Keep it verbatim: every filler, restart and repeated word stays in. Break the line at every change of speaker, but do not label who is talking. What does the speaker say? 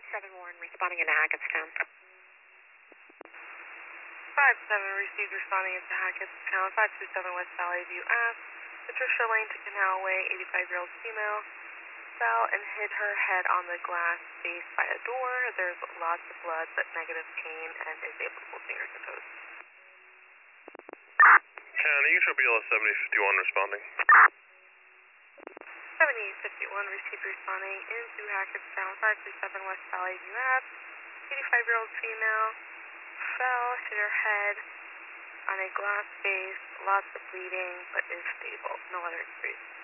five seven Warren, responding into Hackettstown.
five seven received responding into Hackettstown, five two seven West Valley View Ave. Patricia Lane to Canal Way, eighty-five-year-old female, fell and hit her head on the glass face by a door. There's lots of blood, but negative pain, and is able to hold fingers and toes.
County, you should be able to seventy fifty-one responding.
seventy fifty-one received responding into Hackettstown, five two seven West Valley View Ave. eighty-five-year-old female fell, hit her head on a glass face, lots of bleeding, but is stable. No other injuries.